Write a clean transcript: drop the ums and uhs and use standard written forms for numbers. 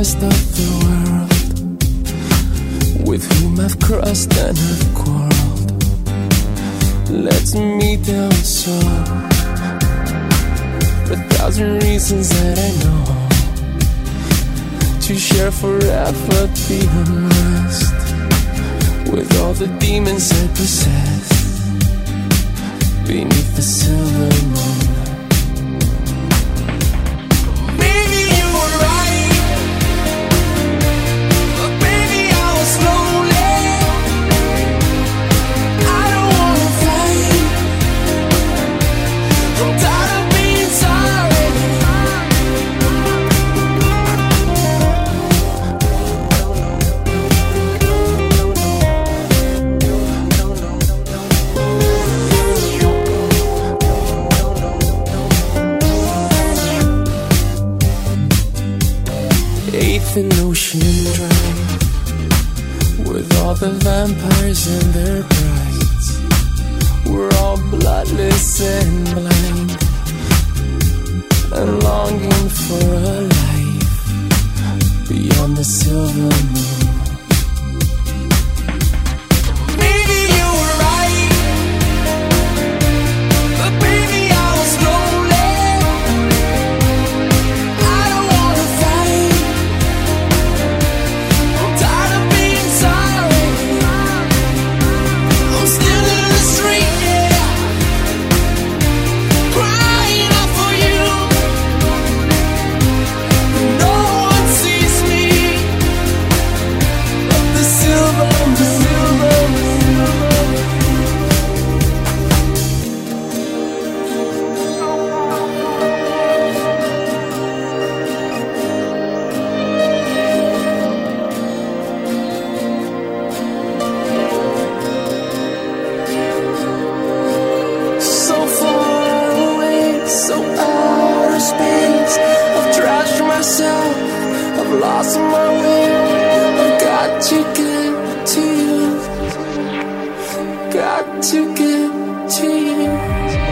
rest of the world, with whom I've crossed and have quarreled. Let's meet down so 1,000 reasons that I know to share forever the unrest with all the demons I possess beneath the silver moon. Maybe you were right, but baby I was lonely. I don't wanna fight, I'm tired of being sorry. An ocean drive with all the vampires and their brides. We're all bloodless and blind and longing for a life beyond the silver moon. Maybe you were right, but baby I was lonely. I don't wanna fight, lost my way. I've got to get to you. Got to get to you.